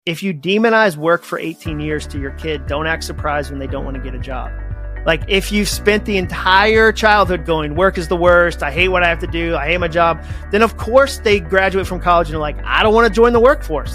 if you demonize work for 18 years to your kid, don't act surprised when they don't want to get a job. Like if you've spent the entire childhood going, work is the worst, I hate what I have to do, I hate my job, then of course they graduate from college and they're like, I don't want to join the workforce.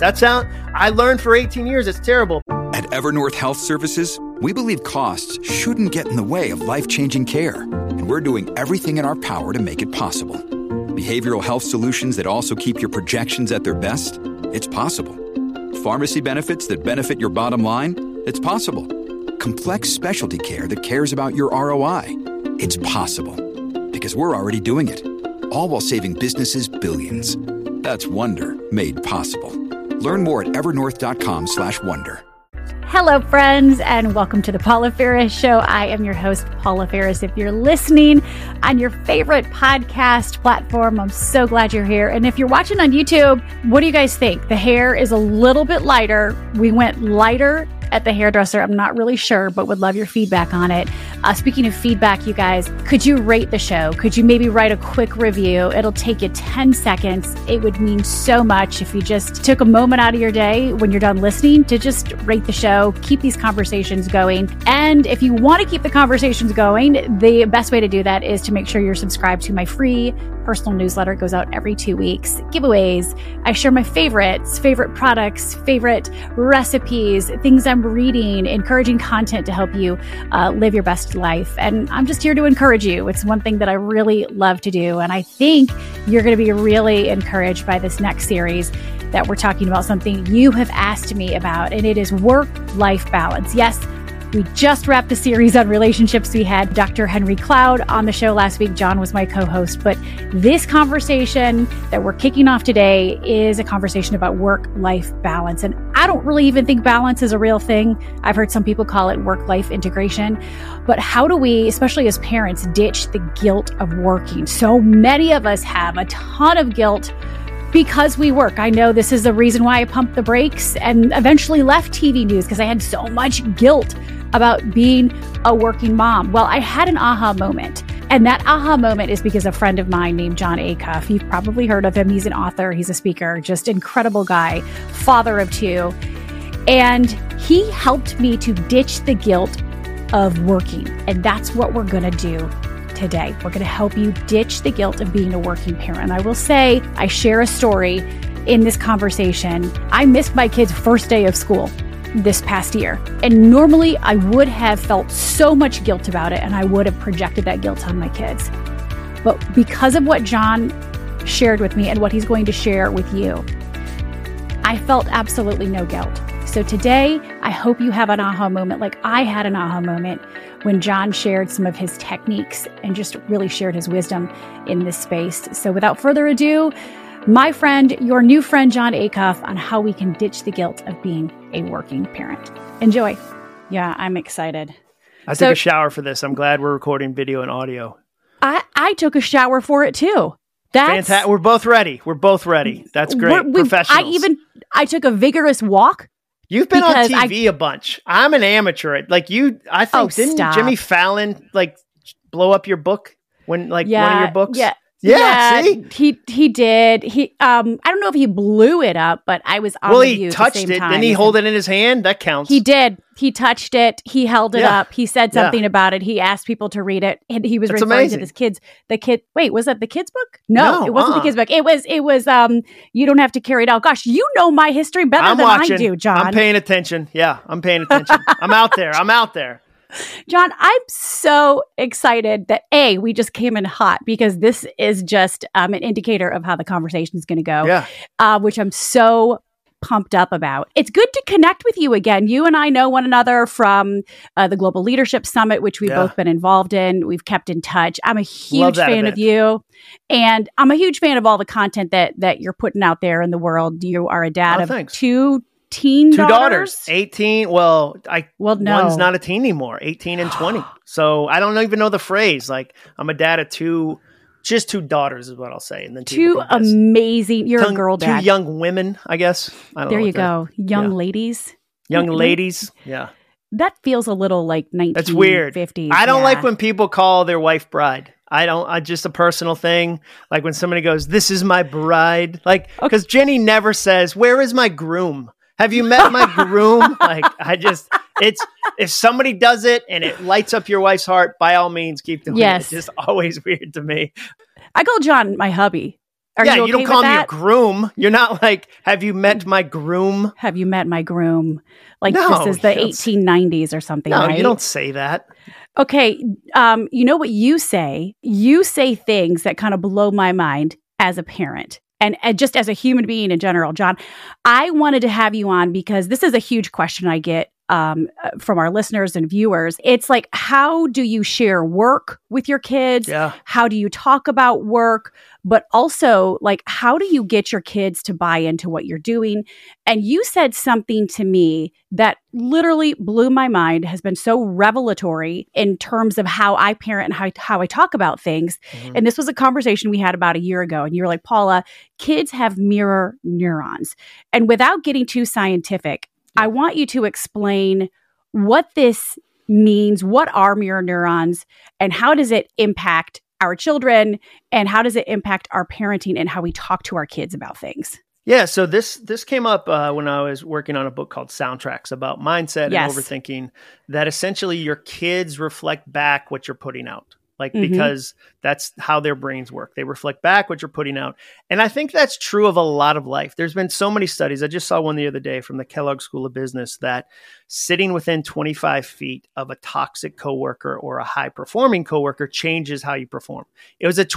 I learned for 18 years, it's terrible. At Evernorth Health Services, we believe costs shouldn't get in the way of life-changing care, and we're doing everything in our power to make it possible. Behavioral health solutions that also keep your projections at their best? It's possible. Pharmacy benefits that benefit your bottom line? It's possible. Complex specialty care that cares about your ROI? It's possible. Because we're already doing it. All while saving businesses billions. That's Wonder made possible. Learn more at evernorth.com/wonder. Hello, friends, and welcome to the Paula Ferris Show. I am your host, Paula Ferris. If you're listening on your favorite podcast platform, I'm so glad you're here. And if you're watching on YouTube, what do you guys think? The hair is a little bit lighter. We went lighter at the hairdresser. I'm not really sure, but would love your feedback on it. Speaking of feedback, you guys, could you rate the show? Could you maybe write a quick review? It'll take you 10 seconds. It would mean so much if you just took a moment out of your day when you're done listening to just rate the show, keep these conversations going. And if you want to keep the conversations going, the best way to do that is to make sure you're subscribed to my free personal newsletter. It goes out every 2 weeks. Giveaways. I share my favorites, favorite products, favorite recipes, things I'm reading, encouraging content to help you live your best life. And I'm just here to encourage you. It's one thing that I really love to do. And I think you're going to be really encouraged by this next series that we're talking about something you have asked me about, and it is work-life balance. Yes, we just wrapped a series on relationships. We had Dr. Henry Cloud on the show last week. John was my co-host. But this conversation that we're kicking off today is a conversation about work-life balance. And I don't really even think balance is a real thing. I've heard some people call it work-life integration. But how do we, especially as parents, ditch the guilt of working? So many of us have a ton of guilt because we work. I know this is the reason why I pumped the brakes and eventually left TV news, because I had so much guilt about being a working mom. Well, I had an aha moment. And that aha moment is because a friend of mine named Jon Acuff, you've probably heard of him. He's an author, he's a speaker, just incredible guy, father of 2. And he helped me to ditch the guilt of working. And that's what we're going to do today. We're going to help you ditch the guilt of being a working parent. I will say, I share a story in this conversation. I missed my kid's first day of school this past year. And normally I would have felt so much guilt about it, and I would have projected that guilt on my kids. But because of what John shared with me and what he's going to share with you, I felt absolutely no guilt. So today, I hope you have an aha moment like I had an aha moment when John shared some of his techniques and just really shared his wisdom in this space. So without further ado, my friend, your new friend, Jon Acuff, on how we can ditch the guilt of being a working parent. Enjoy. Yeah, I'm excited. I took a shower for this. I'm glad we're recording video and audio. I took a shower for it too. That's fantastic. We're both ready. That's great. Professionals. I took a vigorous walk. You've been on TV a bunch. I'm an amateur. Like you, I think, didn't Jimmy Fallon like blow up your book when one of your books? Yeah, see? He did. I don't know if he blew it up, but I was on the view at the same time. Well, he touched it. Didn't he hold it in his hand? That counts. He did. He touched it. He held it up. He said something about it. He asked people to read it, and he was referring to his kids. Wait, was that the kids' book? No, it wasn't the kids' book. It was. You don't have to carry it out. Gosh, you know my history better than I do, John. I'm paying attention. Yeah, I'm paying attention. I'm out there. John, I'm so excited that we just came in hot, because this is just an indicator of how the conversation is going to go, which I'm so pumped up about. It's good to connect with you again. You and I know one another from the Global Leadership Summit, which we've both been involved in. We've kept in touch. I'm a huge fan of you, and I'm a huge fan of all the content that you're putting out there in the world. You are a dad of 2 daughters. 18. Well, one's not a teen anymore. 18 and 20. So I don't even know the phrase. Like, I'm a dad of 2 daughters is what I'll say. And then 2 amazing. You're a girl dad. 2 young women, I guess. There you go. Young ladies. Young ladies. Yeah. That feels a little like 1950s. That's weird. I don't like when people call their wife bride. I just a personal thing. Like when somebody goes, "This is my bride." Like, because Jenny never says, "Where is my groom?" Have you met my groom? It's if somebody does it and it lights up your wife's heart, by all means, keep doing it. It's just always weird to me. I call John my hubby. You okay don't call me your groom. You're not like, have you met my groom? Have you met my groom? Like this is the 1890s or something, no, right? You don't say that. Okay. You know what you say? You say things that kind of blow my mind as a parent. And just as a human being in general, John, I wanted to have you on because this is a huge question I get from our listeners and viewers. It's like, how do you share work with your kids? Yeah. How do you talk about work? But also, like, how do you get your kids to buy into what you're doing? And you said something to me that literally blew my mind, has been so revelatory in terms of how I parent and how I talk about things. Mm-hmm. And this was a conversation we had about a year ago. And you were like, Paula, kids have mirror neurons. And without getting too scientific, I want you to explain what this means, what are mirror neurons, and how does it impact our children, and how does it impact our parenting and how we talk to our kids about things? Yeah, so this came up when I was working on a book called Soundtracks about mindset and overthinking, that essentially your kids reflect back what you're putting out. Because that's how their brains work. They reflect back what you're putting out. And I think that's true of a lot of life. There's been so many studies. I just saw one the other day from the Kellogg School of Business that sitting within 25 feet of a toxic coworker or a high performing coworker changes how you perform. It was a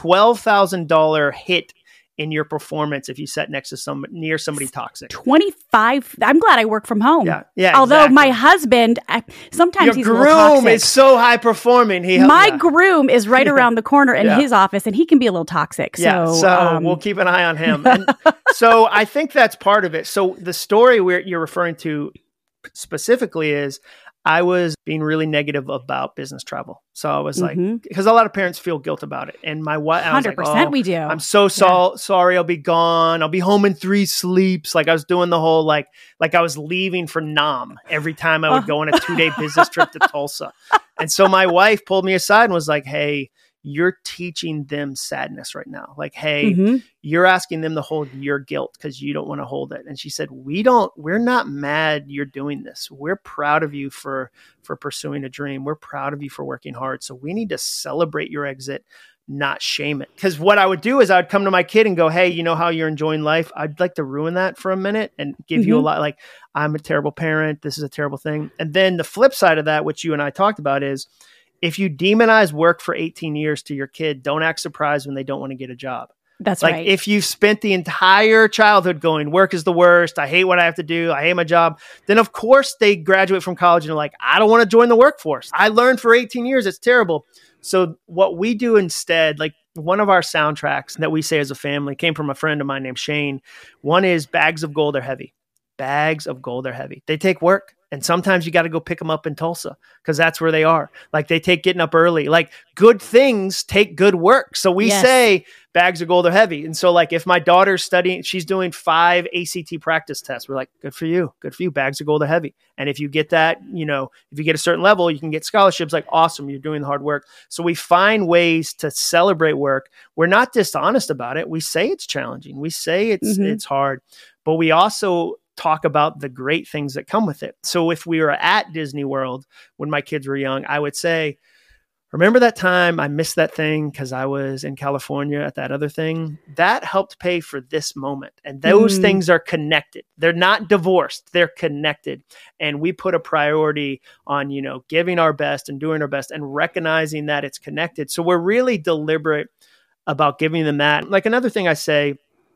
$12,000 hit in your performance if you sat next to near somebody toxic. 25. I'm glad I work from home. Yeah. Although exactly. my husband, sometimes he's a little groom toxic. is so high performing. My groom is right around the corner in his office, and he can be a little toxic. So we'll keep an eye on him. And so I think that's part of it. So the story you're referring to specifically is I was being really negative about business travel. So I was like, because a lot of parents feel guilt about it. And my wife, 100% we do. I'm so sorry. I'll be gone. I'll be home in 3 sleeps. Like I was doing the whole, like I was leaving for Nam every time I would go on a 2-day business trip to Tulsa. And so my wife pulled me aside and was like, hey, you're teaching them sadness right now. Like, hey, you're asking them to hold your guilt because you don't want to hold it. And she said, we're not mad you're doing this. We're proud of you for pursuing a dream. We're proud of you for working hard. So we need to celebrate your exit, not shame it. Because what I would do is I would come to my kid and go, hey, you know how you're enjoying life? I'd like to ruin that for a minute and give you a lot. Like, I'm a terrible parent. This is a terrible thing. And then the flip side of that, which you and I talked about, is if you demonize work for 18 years to your kid, don't act surprised when they don't want to get a job. That's like right. If you've spent the entire childhood going, work is the worst, I hate what I have to do, I hate my job, then of course they graduate from college and are like, I don't want to join the workforce. I learned for 18 years, it's terrible. So what we do instead, like one of our soundtracks that we say as a family came from a friend of mine named Shane. One is bags of gold are heavy. Bags of gold are heavy. They take work. And sometimes you got to go pick them up in Tulsa because that's where they are. Like they take getting up early. Like good things take good work. So we say bags of gold are heavy. And so like if my daughter's studying, she's doing 5 ACT practice tests. We're like, good for you. Good for you. Bags of gold are heavy. And if you get that, if you get a certain level, you can get scholarships. Like awesome. You're doing the hard work. So we find ways to celebrate work. We're not dishonest about it. We say it's challenging. We say it's hard, but we also talk about the great things that come with it. So if we were at Disney World when my kids were young, I would say, remember that time I missed that thing because I was in California at that other thing? That helped pay for this moment. And those things are connected. They're not divorced. They're connected. And we put a priority on, giving our best and doing our best and recognizing that it's connected. So we're really deliberate about giving them that. Like another thing I say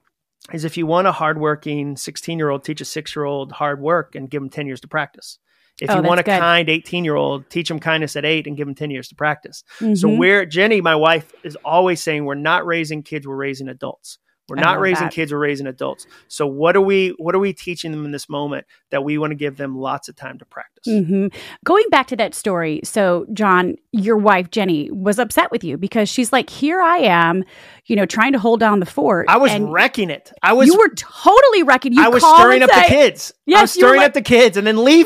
is if you want a hardworking 16-year-old, teach a 6-year-old hard work and give them 10 years to practice. If you want a kind 18-year-old, teach them kindness at 8 and give them 10 years to practice. So Jenny, my wife, is always saying, we're not raising kids, we're raising adults. We're not raising kids, we're raising adults. So what are we teaching them in this moment that we want to give them lots of time to practice? Going back to that story. So John, your wife, Jenny, was upset with you because she's like, here I am, trying to hold down the fort. I was wrecking it. You were totally wrecking. I was stirring up the kids. Yes, I was stirring up the kids and then leaving.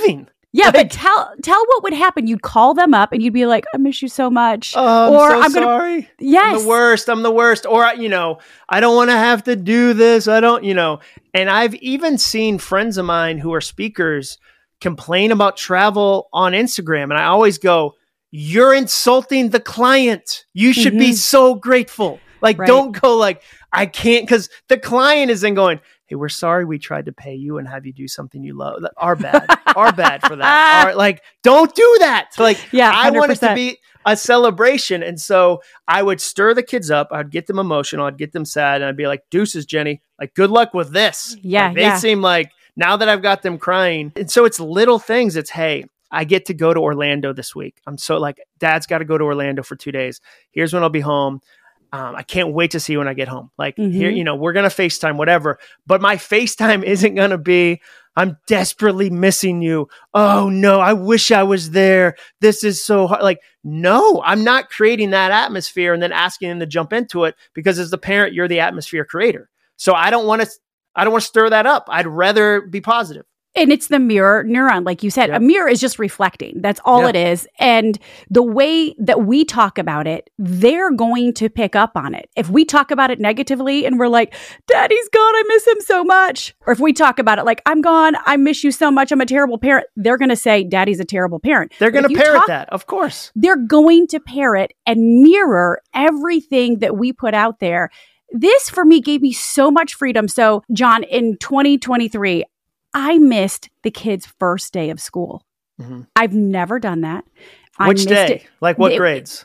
Yeah, but tell what would happen. You'd call them up and you'd be like, I miss you so much. I'm sorry. Yes. I'm the worst. Or, I don't want to have to do this. And I've even seen friends of mine who are speakers complain about travel on Instagram. And I always go, you're insulting the client. You should be so grateful. Like, don't go like, I can't, because the client is then going, hey, we're sorry we tried to pay you and have you do something you love. Our bad for that. Don't do that. I want it to be a celebration. And so I would stir the kids up. I'd get them emotional. I'd get them sad. And I'd be like, deuces, Jenny, good luck with this. Yeah. They seem like now that I've got them crying. And so it's little things. It's, hey, I get to go to Orlando this week. I'm so Dad's got to go to Orlando for 2 days. Here's when I'll be home. I can't wait to see you when I get home. Here, we're going to FaceTime, whatever. But my FaceTime isn't going to be, I'm desperately missing you. Oh no, I wish I was there. This is so hard. No, I'm not creating that atmosphere and then asking them to jump into it, because as the parent, you're the atmosphere creator. So I don't want to stir that up. I'd rather be positive. And it's the mirror neuron, like you said. A mirror is just reflecting. That's all it is. And the way that we talk about it, they're going to pick up on it. If we talk about it negatively and we're like, Daddy's gone, I miss him so much. Or if we talk about it like, I'm gone, I miss you so much, I'm a terrible parent. They're going to say, Daddy's a terrible parent. They're going to parrot that, of course. They're going to parrot and mirror everything that we put out there. This, for me, gave me so much freedom. So, John, in 2023, I missed the kids' first day of school. Mm-hmm. I've never done that. Which day? What grades?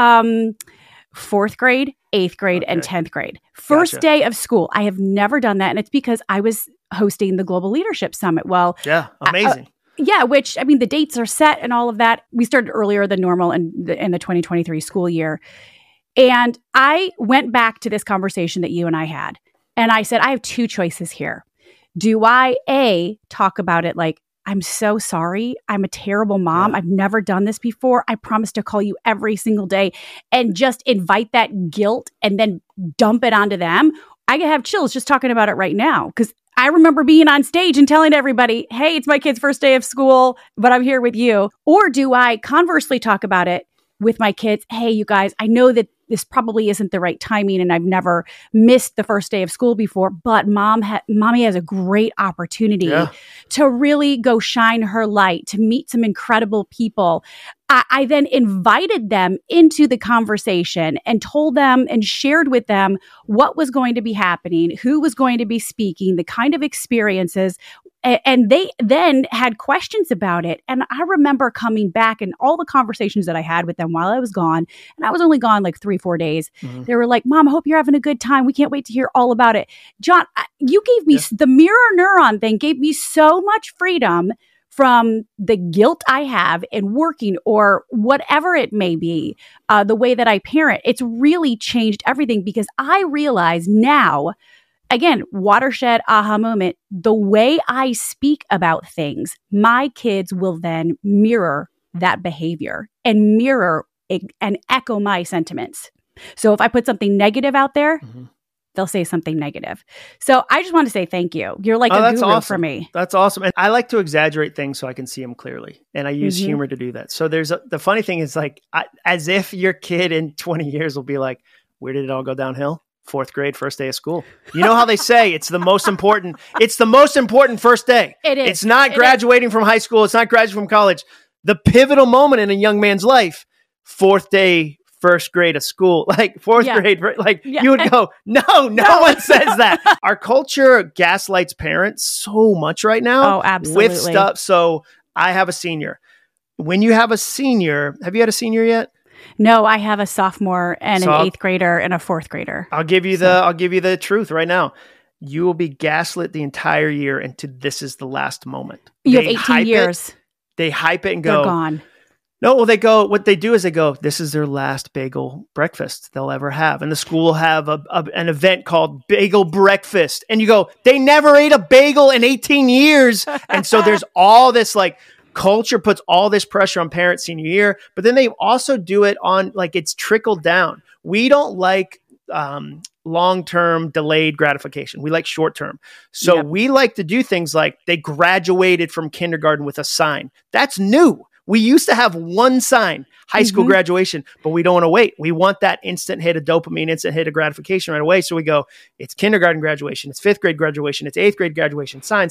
4th grade, 8th grade, and 10th grade. First day of school. I have never done that. And it's because I was hosting the Global Leadership Summit. Well, yeah, amazing. Which, the dates are set and all of that. We started earlier than normal in the 2023 school year. And I went back to this conversation that you and I had. And I said, I have 2 choices here. Do I, A, talk about it like, I'm so sorry, I'm a terrible mom, I've never done this before, I promise to call you every single day, and just invite that guilt and then dump it onto them? I have chills just talking about it right now, because I remember being on stage and telling everybody, hey, it's my kid's first day of school, but I'm here with you. Or do I conversely talk about it with my kids? Hey, you guys, I know that this probably isn't the right timing and I've never missed the first day of school before, but mommy has a great opportunity to really go shine her light, to meet some incredible people. I then invited them into the conversation and told them and shared with them what was going to be happening, who was going to be speaking, the kind of experiences. And they then had questions about it. And I remember coming back and all the conversations that I had with them while I was gone, and I was only gone 3-4 days. Mm-hmm. They were like, Mom, I hope you're having a good time. We can't wait to hear all about it. John, you gave me the mirror neuron thing, gave me so much freedom from the guilt I have in working or whatever it may be, the way that I parent. It's really changed everything, because I realize now, again, watershed aha moment, the way I speak about things, my kids will then mirror that behavior and mirror and echo my sentiments. So if I put something negative out there, they'll say something negative. So I just want to say thank you. You're like a guru for me. That's awesome. And I like to exaggerate things so I can see them clearly. And I use humor to do that. So the funny thing is as if your kid in 20 years will be like, where did it all go downhill? 4th grade, first day of school. You know how they say it's the most important first day. It is. It's not graduating from high school. It's not graduating from college. The pivotal moment in a young man's life, 4th day, first grade of school, 4th grade, you would go, no one says that. Our culture gaslights parents so much right now. Oh, absolutely. With stuff. So I have a senior. When you have a senior, have you had a senior yet? No, I have a sophomore and an 8th grader and a 4th grader. I'll give you the truth right now. You will be gaslit the entire year into this is the last moment. You have 18 years. They hype it and go, they're gone. No, well, what they do is they go, this is their last bagel breakfast they'll ever have. And the school will have an event called Bagel Breakfast. And you go, they never ate a bagel in 18 years. And so there's all this culture puts all this pressure on parents senior year, but then they also do it on it's trickled down. We don't like long-term delayed gratification. We like short-term. So we like to do things like they graduated from kindergarten with a sign. That's new. We used to have one sign, high school graduation, but we don't want to wait. We want that instant hit of dopamine, instant hit of gratification right away. So we go, it's kindergarten graduation, it's 5th grade graduation, it's 8th grade graduation, sign,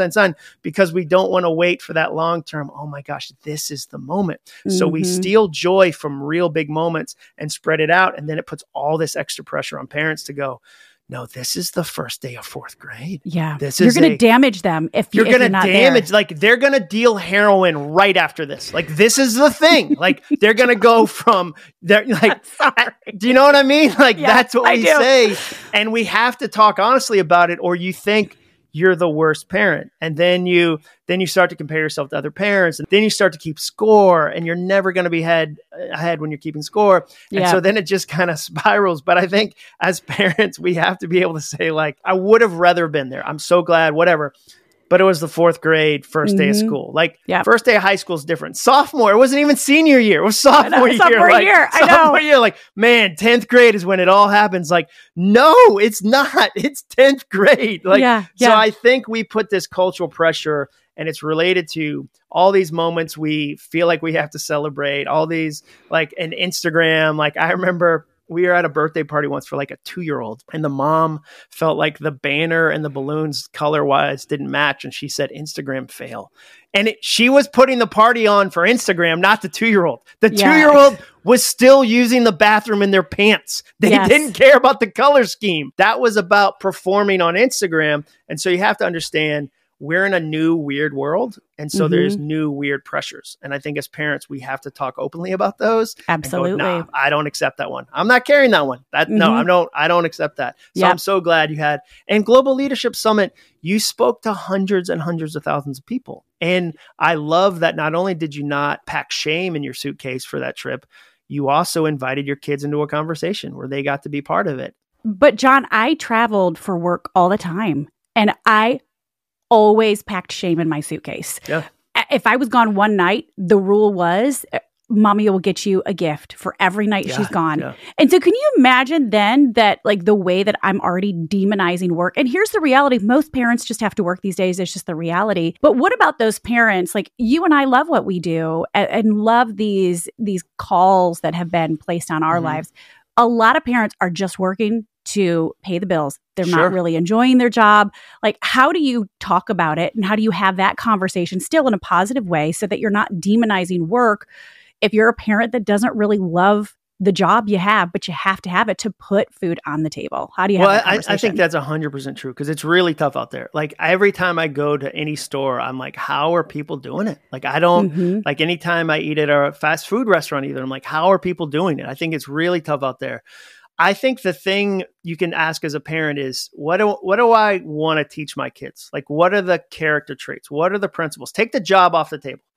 because we don't want to wait for that long term. Oh my gosh, this is the moment. So we steal joy from real big moments and spread it out. And then it puts all this extra pressure on parents to go, no, this is the first day of 4th grade. Yeah. You're going to damage them if you're going to damage. Like they're going to deal heroin right after this. Like this is the thing. Like they're going to go from there. Like, do you know what I mean? Like that's what we say. And we have to talk honestly about it, or you think you're the worst parent. And then you start to compare yourself to other parents, and then you start to keep score, and you're never going to be ahead when you're keeping score. And so then it just kind of spirals. But I think as parents, we have to be able to say like, I would have rather been there. I'm so glad, whatever. But it was the 4th grade, first day of school. Like first day of high school is different. Sophomore, it wasn't even senior year. It was sophomore year. Sophomore year, like, man, 10th grade is when it all happens. Like, no, it's not. It's 10th grade. Like, so I think we put this cultural pressure, and it's related to all these moments we feel like we have to celebrate, all these, like an Instagram. Like I remember we were at a birthday party once for like a 2-year-old, and the mom felt like the banner and the balloons color-wise didn't match. And she said, Instagram fail. And she was putting the party on for Instagram, not the 2-year-old. The 2-year-old was still using the bathroom in their pants. They didn't care about the color scheme. That was about performing on Instagram. And so you have to understand, we're in a new weird world. And so there's new weird pressures. And I think as parents, we have to talk openly about those. Absolutely. Go, nah, I don't accept that one. I'm not carrying that one. No, I don't accept that. So I'm so glad you had, and Global Leadership Summit, you spoke to hundreds and hundreds of thousands of people. And I love that not only did you not pack shame in your suitcase for that trip, you also invited your kids into a conversation where they got to be part of it. But John, I traveled for work all the time, and I always packed shame in my suitcase. Yeah. If I was gone one night, the rule was mommy will get you a gift for every night she's gone. Yeah. And so can you imagine then that like the way that I'm already demonizing work? And here's the reality. Most parents just have to work these days. It's just the reality. But what about those parents? Like you and I love what we do and love these calls that have been placed on our lives. A lot of parents are just working to pay the bills. They're not really enjoying their job. Like, how do you talk about it? And how do you have that conversation still in a positive way so that you're not demonizing work if you're a parent that doesn't really love the job you have, but you have to have it to put food on the table? How do you have that conversation? I think that's 100% true, because it's really tough out there. Like every time I go to any store, I'm like, how are people doing it? Like I don't, like anytime I eat at a fast food restaurant either, I'm like, how are people doing it? I think it's really tough out there. I think the thing you can ask as a parent is, what do I want to teach my kids? Like, what are the character traits? What are the principles? Take the job off the table.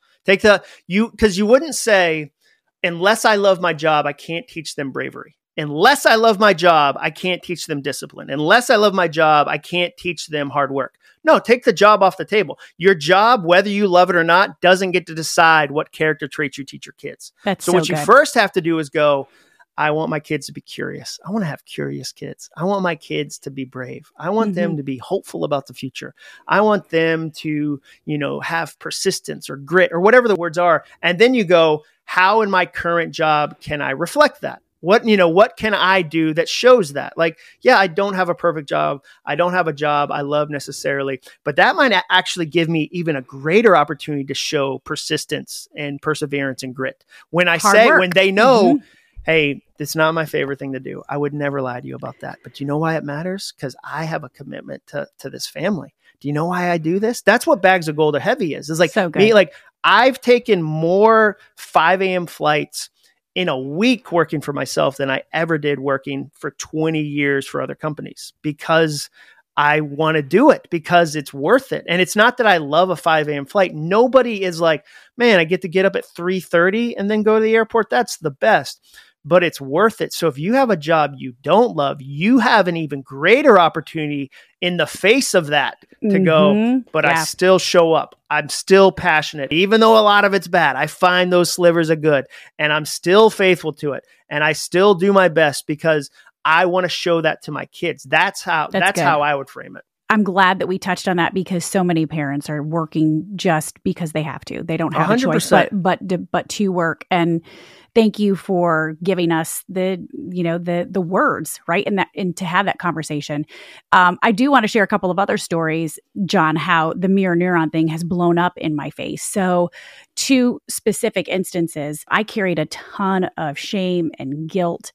Because you wouldn't say, unless I love my job, I can't teach them bravery. Unless I love my job, I can't teach them discipline. Unless I love my job, I can't teach them hard work. No, take the job off the table. Your job, whether you love it or not, doesn't get to decide what character traits you teach your kids. So what you first have to do is go, I want my kids to be curious. I want to have curious kids. I want my kids to be brave. I want them to be hopeful about the future. I want them to, have persistence or grit or whatever the words are. And then you go, how in my current job can I reflect that? What can I do that shows that? Like, yeah, I don't have a perfect job. I don't have a job I love necessarily, but that might actually give me even a greater opportunity to show persistence and perseverance and grit. When they know, hey, it's not my favorite thing to do. I would never lie to you about that. But do you know why it matters? Because I have a commitment to this family. Do you know why I do this? That's what Bags of Gold or Heavy is. It's like me, like I've taken more 5 a.m. flights in a week working for myself than I ever did working for 20 years for other companies, because I want to do it, because it's worth it. And it's not that I love a 5 a.m. flight. Nobody is like, man, I get to get up at 3:30 and then go to the airport. That's the best. But it's worth it. So if you have a job you don't love, you have an even greater opportunity in the face of that to go, but I still show up. I'm still passionate. Even though a lot of it's bad, I find those slivers of good and I'm still faithful to it. And I still do my best because I want to show that to my kids. That's how I would frame it. I'm glad that we touched on that because so many parents are working just because they have to. They don't have 100%. A choice but to work. And thank you for giving us the words, right? And to have that conversation. I do want to share a couple of other stories, John, how the mirror neuron thing has blown up in my face. So 2 specific instances, I carried a ton of shame and guilt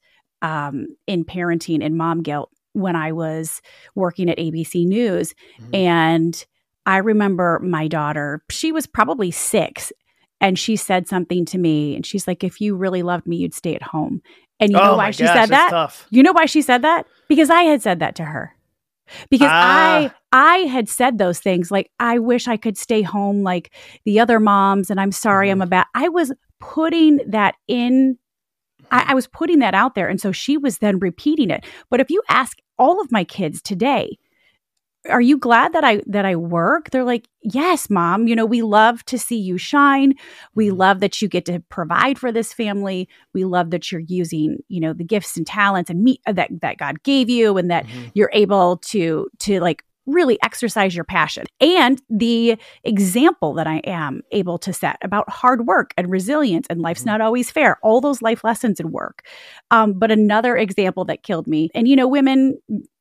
in parenting and mom guilt when I was working at ABC News. Mm-hmm. And I remember my daughter, she was probably 6, and she said something to me, and she's like, if you really loved me, you'd stay at home. And you know why she said that? Tough. You know why she said that? Because I had said that to her. Because I had said those things like, I wish I could stay home like the other moms, and I'm sorry I was putting that in. I was putting that out there. And so she was then repeating it. But if you ask all of my kids today, are you glad that I work? They're like, yes, Mom. We love to see you shine. We love that you get to provide for this family. We love that you're using, the gifts and talents and that God gave you, and that you're able to like really exercise your passion, and the example that I am able to set about hard work and resilience and life's not always fair, all those life lessons in work. But another example that killed me, and women,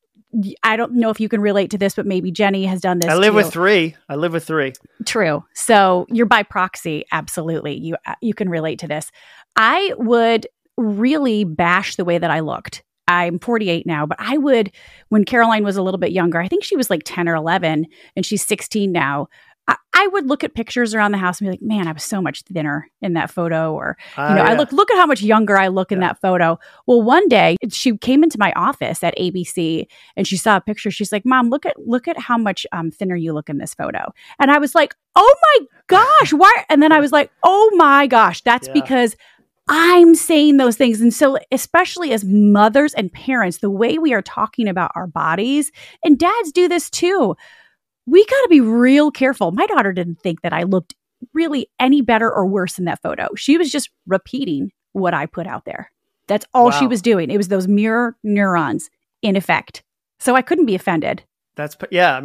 I don't know if you can relate to this, but maybe Jenny has done this. I live with three. True. So you're by proxy. Absolutely. You can relate to this. I would really bash the way that I looked. I'm 48 now, but I would, when Caroline was a little bit younger, I think she was like 10 or 11 and she's 16 now. I would look at pictures around the house and be like, man, I was so much thinner in that photo. Or, I look at how much younger I look in that photo. Well, one day she came into my office at ABC and she saw a picture. She's like, Mom, look at how much thinner you look in this photo. And I was like, oh my gosh, why? And then I was like, oh my gosh, that's because I'm saying those things. And so especially as mothers and parents, the way we are talking about our bodies, and dads do this too, we got to be real careful. My daughter didn't think that I looked really any better or worse in that photo. She was just repeating what I put out there. That's all she was doing. It was those mirror neurons in effect. So I couldn't be offended. That's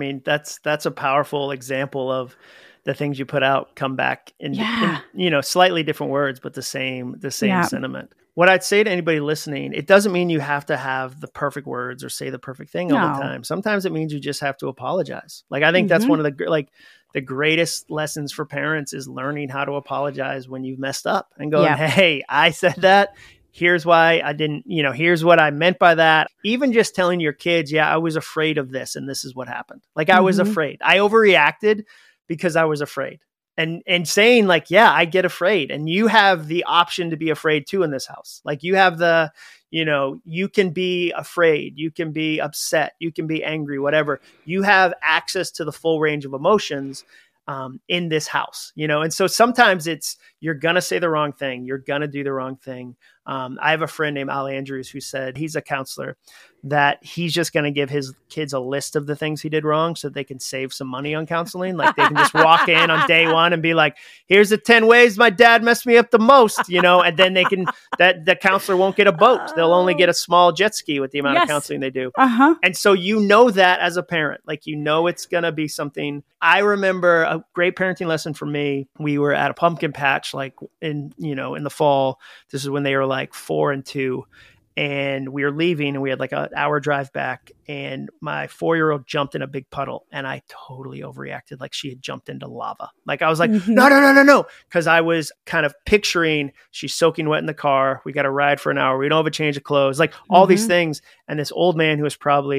a powerful example of the things you put out come back in slightly different words, but the same sentiment. What I'd say to anybody listening, it doesn't mean you have to have the perfect words or say the perfect thing all the time. Sometimes it means you just have to apologize. Like, I think that's one of the greatest lessons for parents is learning how to apologize when you've messed up and going, hey, I said that. Here's why I didn't, here's what I meant by that. Even just telling your kids, I was afraid of this and this is what happened. Like, I was afraid. I overreacted because I was afraid. And saying like, I get afraid. And you have the option to be afraid too in this house. Like, you have you can be afraid, you can be upset, you can be angry, whatever. You have access to the full range of emotions in this house, and so sometimes you're going to say the wrong thing. You're going to do the wrong thing. I have a friend named Al Andrews who said he's a counselor, that he's just going to give his kids a list of the things he did wrong so they can save some money on counseling. Like, they can just walk in on day one and be like, here's the 10 ways my dad messed me up the most, and then the counselor won't get a boat. They'll only get a small jet ski with the amount of counseling they do. And so that as a parent, like, it's going to be something. I remember a great parenting lesson for me. We were at a pumpkin patch, like in the fall. This is when they were like 4 and 2. And we were leaving and we had like an hour drive back, and my 4-year-old jumped in a big puddle and I totally overreacted. Like, she had jumped into lava. Like, I was like, no. Cause I was kind of picturing she's soaking wet in the car. We got to ride for an hour. We don't have a change of clothes, like all these things. And this old man who was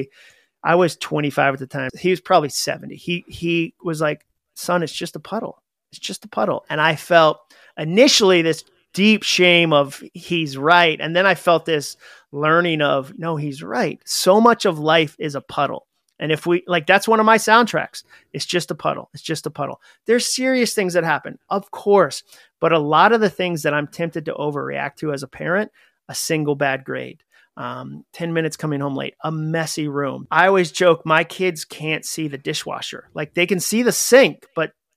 I was 25 at the time. He was probably 70. He was like, son, it's just a puddle. It's just a puddle. And I felt initially this deep shame of he's right. And then I felt this learning of, no, he's right. So much of life is a puddle. And if that's one of my soundtracks. It's just a puddle. It's just a puddle. There's serious things that happen, of course. But a lot of the things that I'm tempted to overreact to as a parent, a single bad grade, 10 minutes coming home late, a messy room. I always joke, my kids can't see the dishwasher. Like, they can see the sink, but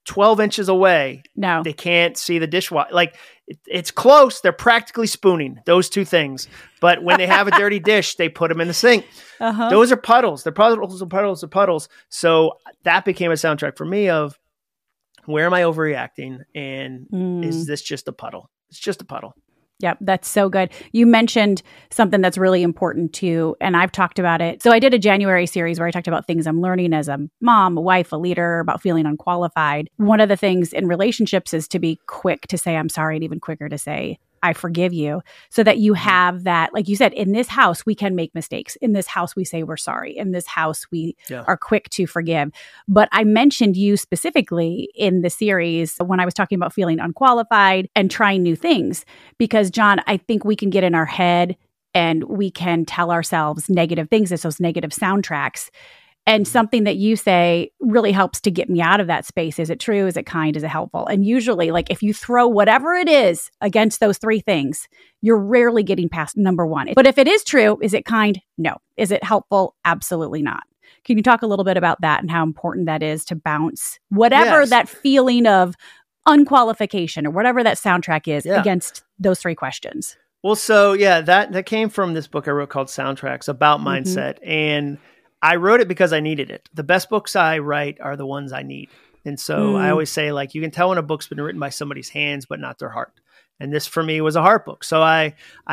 12 inches away. No. They can't see the dishwasher. Like it's close. They're practically spooning those two things. But when they have a dirty dish, they put them in the sink. Those are puddles. They're puddles and puddles and puddles. So that became a soundtrack for me of where am I overreacting? And is this just a puddle? It's just a puddle. Yep, that's so good. You mentioned something that's really important too, and I've talked about it. So I did a January series where I talked about things I'm learning as a mom, a wife, a leader, about feeling unqualified. One of the things in relationships is to be quick to say, I'm sorry, and even quicker to say, I forgive you, so that you have that, like you said, in this house, we can make mistakes. In this house, we say we're sorry. In this house, we are quick to forgive. But I mentioned you specifically in the series when I was talking about feeling unqualified and trying new things, because John, I think we can get in our head and we can tell ourselves negative things as those negative soundtracks. And something that you say really helps to get me out of that space. Is it true? Is it kind? Is it helpful? And usually, like if you throw whatever it is against those three things, you're rarely getting past number one. But if it is true, is it kind? No. Is it helpful? Absolutely not. Can you talk a little bit about that and how important that is to bounce whatever that feeling of unqualification or whatever that soundtrack is against those three questions? Well, so that came from this book I wrote called Soundtracks about mindset. And I wrote it because I needed it. The best books I write are the ones I need. And so I always say, like, you can tell when a book's been written by somebody's hands, but not their heart. And this for me was a heart book. So I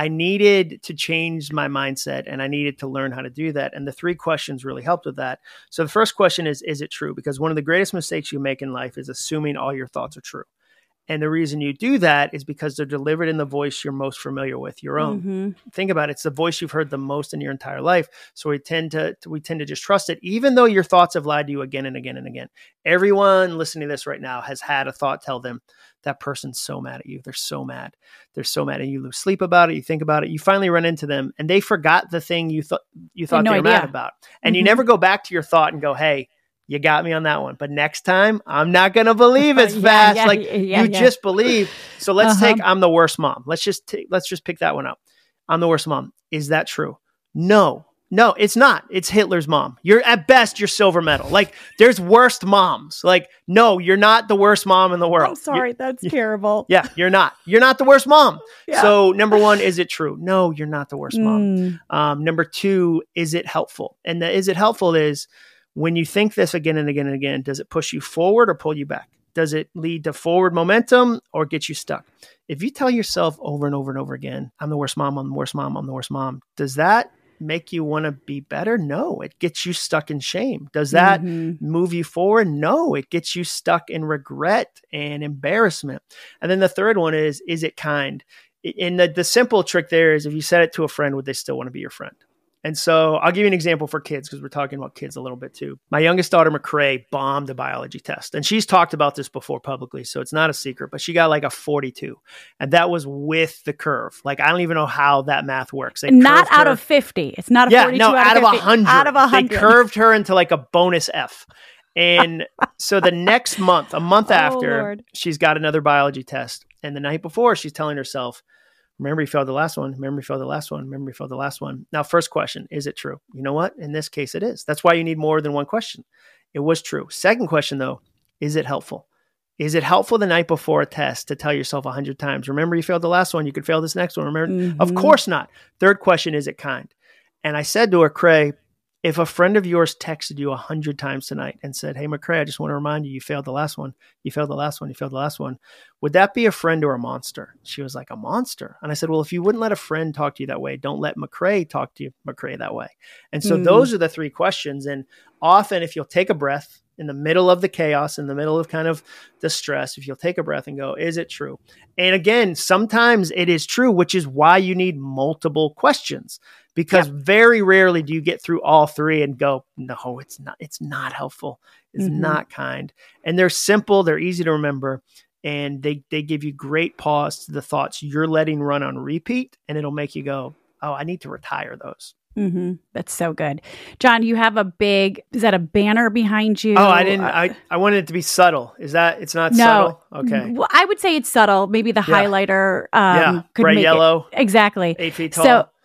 needed to change my mindset and I needed to learn how to do that. And the three questions really helped with that. So the first question is it true? Because one of the greatest mistakes you make in life is assuming all your thoughts are true. And the reason you do that is because they're delivered in the voice you're most familiar with, your own. Think about it. It's the voice you've heard the most in your entire life. So we tend to just trust it, even though your thoughts have lied to you again and again and again. Everyone listening to this right now has had a thought tell them that person's so mad at you. They're so mad. They're so mad. And you lose sleep about it. You think about it. You finally run into them and they forgot the thing you thought they were mad about. And you never go back to your thought and go, hey, you got me on that one. But next time, I'm not going to believe as fast. Just believe. So let's take, I'm the worst mom. Let's just pick that one up. I'm the worst mom. Is that true? No, it's not. It's Hitler's mom. You're at best, you're silver medal. Like there's worst moms. Like, no, you're not the worst mom in the world. I'm sorry. That's terrible. Yeah, you're not. You're not the worst mom. Yeah. So number one, is it true? No, you're not the worst mom. Number two, is it helpful? And the is it helpful is, when you think this again and again and again, does it push you forward or pull you back? Does it lead to forward momentum or get you stuck? If you tell yourself over and over and over again, I'm the worst mom, I'm the worst mom, I'm the worst mom, does that make you want to be better? No, it gets you stuck in shame. Does that move you forward? No, it gets you stuck in regret and embarrassment. And then the third one is it kind? And the simple trick there is if you said it to a friend, would they still want to be your friend? And so I'll give you an example for kids because we're talking about kids a little bit too. My youngest daughter, McCrae, bombed a biology test. And she's talked about this before publicly, so it's not a secret, but she got like a 42. And that was with the curve. Like, I don't even know how that math works. Not out of 50. It's not a 42 out of 100. Out of 100. They curved her into like a bonus F. And so the next month, a month after, she's got another biology test. And the night before, she's telling herself, remember you failed the last one. Remember you failed the last one. Remember you failed the last one. Now, first question, is it true? You know what? In this case, it is. That's why you need more than one question. It was true. Second question, though, is it helpful? Is it helpful the night before a test to tell yourself 100 times, remember you failed the last one, you could fail this next one. Remember? Of course not. Third question, is it kind? And I said to her, Cray, if a friend of yours texted you 100 times tonight and said, hey, McCrae, I just want to remind you, you failed the last one. You failed the last one. You failed the last one. Would that be a friend or a monster? She was like, a monster. And I said, well, if you wouldn't let a friend talk to you that way, don't let McCrae talk to you, McCrae, that way. And so those are the three questions. And often if you'll take a breath in the middle of the chaos, in the middle of kind of the stress, if you'll take a breath and go, is it true? And again, sometimes it is true, which is why you need multiple questions. Because very rarely do you get through all three and go, no, it's not helpful. It's not kind. And they're simple. They're easy to remember. And they give you great pause to the thoughts you're letting run on repeat. And it'll make you go, oh, I need to retire those. That's so good. John, you have is that a banner behind you? Oh, I didn't. I wanted it to be subtle. Is that, it's not subtle? Okay. Well, I would say it's subtle. Maybe the highlighter bright could make yellow. Exactly. 8 feet tall. So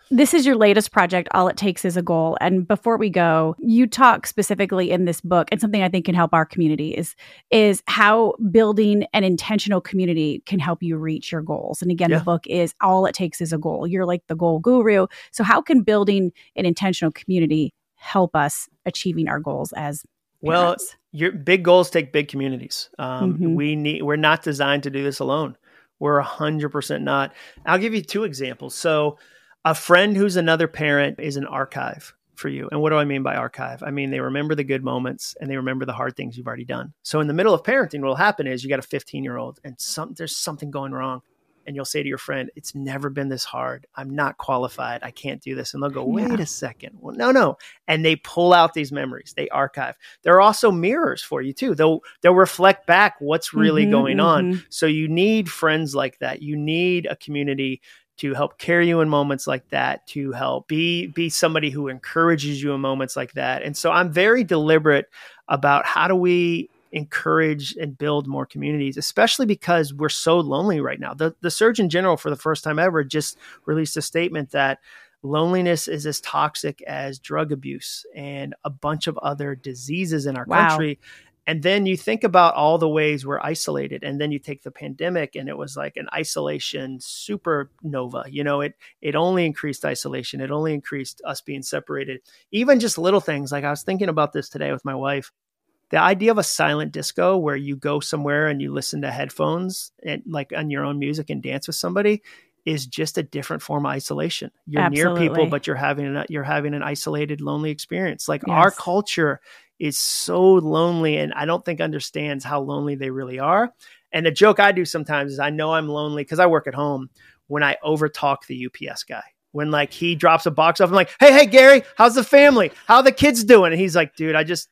This is your latest project, All It Takes Is a Goal. And before we go, you talk specifically in this book, and something I think can help our community is how building an intentional community can help you reach your goals. And again, the book is All It Takes Is a Goal. You're like the goal guru. So how can building an intentional community help us achieving our goals as parents? Well, your big goals take big communities. We're not designed to do this alone. We're 100% not. I'll give you 2 examples. So a friend who's another parent is an archive for you. And what do I mean by archive? I mean, they remember the good moments and they remember the hard things you've already done. So in the middle of parenting, what will happen is you got a 15-year-old and there's something going wrong. And you'll say to your friend, it's never been this hard. I'm not qualified. I can't do this. And they'll go, wait a second. Well, no. And they pull out these memories. They archive. There are also mirrors for you too. They'll reflect back what's really going on. So you need friends like that. You need a community to help carry you in moments like that, to help be somebody who encourages you in moments like that. And so I'm very deliberate about how do we encourage and build more communities, especially because we're so lonely right now. The Surgeon General, for the first time ever, just released a statement that loneliness is as toxic as drug abuse and a bunch of other diseases in our country. And then you think about all the ways we're isolated, and then you take the pandemic and it was like an isolation supernova. It only increased isolation. It only increased us being separated. Even just little things. Like I was thinking about this today with my wife. The idea of a silent disco where you go somewhere and you listen to headphones and like on your own music and dance with somebody is just a different form of isolation. You're near people, but you're having an isolated, lonely experience. Like our culture is so lonely, and I don't think understands how lonely they really are. And the joke I do sometimes is I know I'm lonely because I work at home when I overtalk the UPS guy. When like he drops a box off, I'm like, hey, Gary, how's the family? How are the kids doing? And he's like, dude,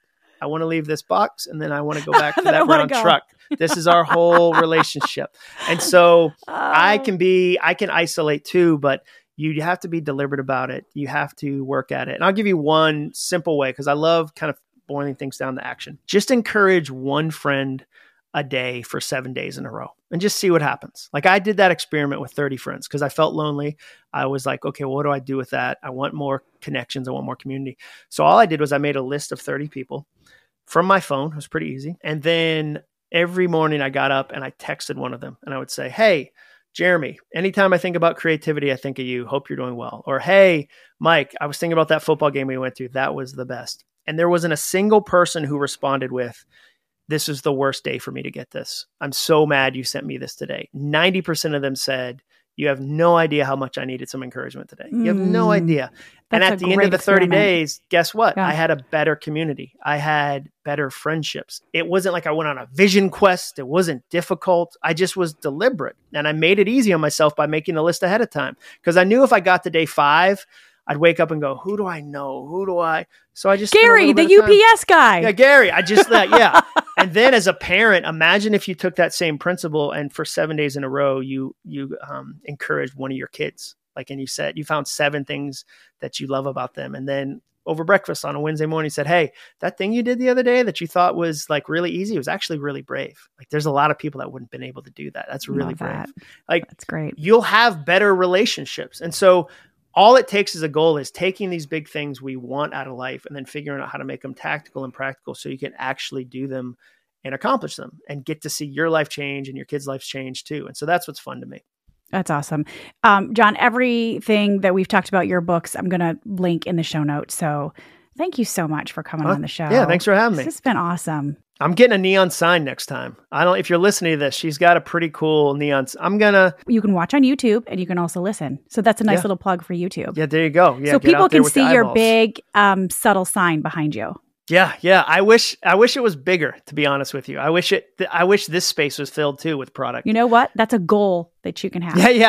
I want to leave this box and then I want to go back to that round truck. This is our whole relationship. And so I can isolate too, but you have to be deliberate about it. You have to work at it. And I'll give you one simple way, because I love kind of boiling things down to action. Just encourage one friend a day for 7 days in a row and just see what happens. Like I did that experiment with 30 friends because I felt lonely. I was like, okay, well, what do I do with that? I want more connections. I want more community. So all I did was I made a list of 30 people from my phone. It was pretty easy. And then every morning I got up and I texted one of them and I would say, hey, Jeremy, anytime I think about creativity, I think of you. Hope you're doing well. Or, hey, Mike, I was thinking about that football game we went to. That was the best. And there wasn't a single person who responded with, this is the worst day for me to get this. I'm so mad you sent me this today. 90% of them said, you have no idea how much I needed some encouragement today. You have no idea. And at the end of the 30 days, guess what? I had a better community. I had better friendships. It wasn't like I went on a vision quest. It wasn't difficult. I just was deliberate. And I made it easy on myself by making a list ahead of time. Because I knew if I got to day 5, I'd wake up and go, who do I know? Who do I? So I just Gary, the UPS guy. Yeah, Gary. I just thought, yeah. And then as a parent, imagine if you took that same principle and for 7 days in a row, you encouraged one of your kids. Like, and you said, you found 7 things that you love about them. And then over breakfast on a Wednesday morning, said, hey, that thing you did the other day that you thought was like really easy was actually really brave. Like there's a lot of people that wouldn't have been able to do that. That's really brave. Like that's great. You'll have better relationships. And so all it takes as a goal is taking these big things we want out of life and then figuring out how to make them tactical and practical so you can actually do them and accomplish them and get to see your life change and your kids' lives change too. And so that's what's fun to me. That's awesome. John, everything that we've talked about your books, I'm going to link in the show notes. So thank you so much for coming on the show. Yeah, thanks for having me. This has been awesome. I'm getting a neon sign next time. If you're listening to this, she's got a pretty cool neon. You can watch on YouTube and you can also listen. So that's a nice little plug for YouTube. Yeah, there you go. Yeah, so people can see your big, subtle sign behind you. Yeah. I wish it was bigger, to be honest with you. I wish this space was filled too with product. You know what? That's a goal that you can have. Yeah.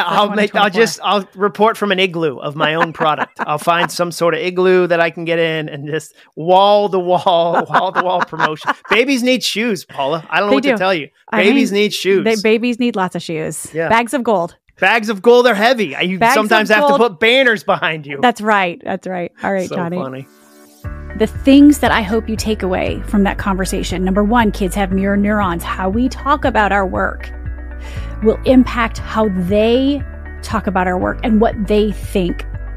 I'll report from an igloo of my own product. I'll find some sort of igloo that I can get in and just wall the wall promotion. Babies need shoes, Paula. I don't know what to tell you. Babies need shoes. Babies need lots of shoes. Yeah. Bags of gold. Bags of gold are heavy. You sometimes have to put banners behind you. That's right. All right, so Johnny. Funny. The things that I hope you take away from that conversation. Number 1, kids have mirror neurons. How we talk about our work will impact how they talk about our work and what they think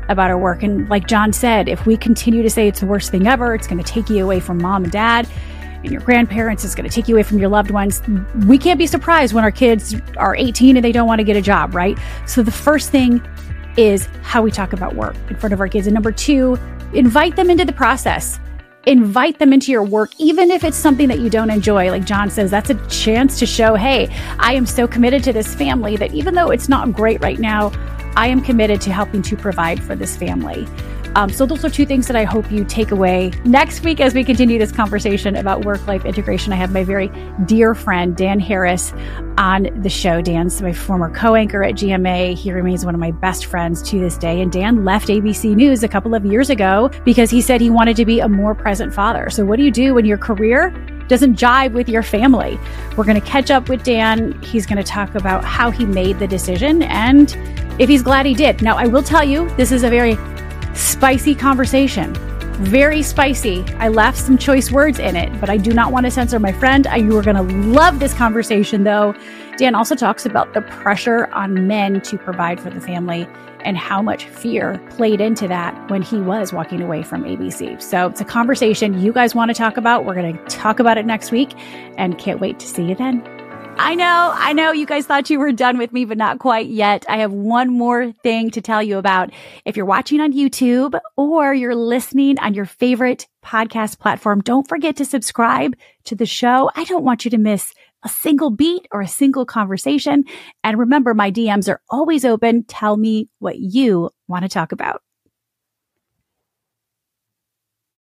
about our work. And like John said, if we continue to say it's the worst thing ever, it's going to take you away from mom and dad and your grandparents, it's going to take you away from your loved ones, we can't be surprised when our kids are 18 and they don't want to get a job, right? So the first thing is how we talk about work in front of our kids. And number two, invite them into the process. Invite them into your work, even if it's something that you don't enjoy. Like John says, that's a chance to show, hey, I am so committed to this family that even though it's not great right now, I am committed to helping to provide for this family. So those are two things that I hope you take away. Next week, as we continue this conversation about work-life integration, I have my very dear friend, Dan Harris, on the show. Dan's my former co-anchor at GMA. He remains one of my best friends to this day. And Dan left ABC News a couple of years ago because he said he wanted to be a more present father. So what do you do when your career doesn't jive with your family? We're going to catch up with Dan. He's going to talk about how he made the decision and if he's glad he did. Now, I will tell you, this is a very spicy conversation. Very spicy. I left some choice words in it, but I do not want to censor my friend. You are going to love this conversation, though. Dan also talks about the pressure on men to provide for the family and how much fear played into that when he was walking away from ABC. So it's a conversation you guys want to talk about. We're going to talk about it next week and can't wait to see you then. I know you guys thought you were done with me, but not quite yet. I have one more thing to tell you about. If you're watching on YouTube or you're listening on your favorite podcast platform, don't forget to subscribe to the show. I don't want you to miss a single beat or a single conversation. And remember, my DMs are always open. Tell me what you want to talk about.